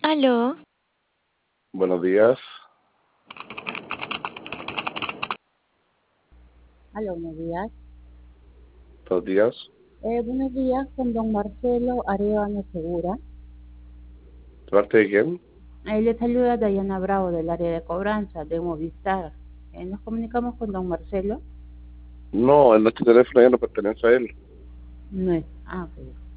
Aló, Buenos días, Aló, buenos días. buenos días. Buenos días, con don Marcelo Arevalo Segura. ¿De parte de quién? Le saluda Dayana Bravo del área de cobranza de Movistar. Nos comunicamos con don Marcelo. No, en nuestro teléfono ya no pertenece a él. No es. Ah, ok.